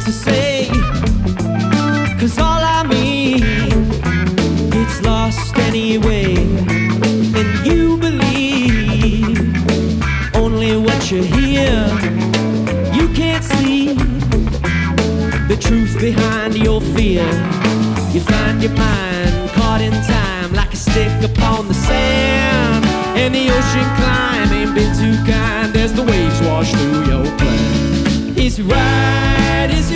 to say, 'cause all I mean, it's lost anyway. And you believe only what you hear. You can't see the truth behind your fear. You find your mind caught in time like a stick upon the sand. And the ocean climb ain't been too kind as the waves wash through your plan. Is it right? Is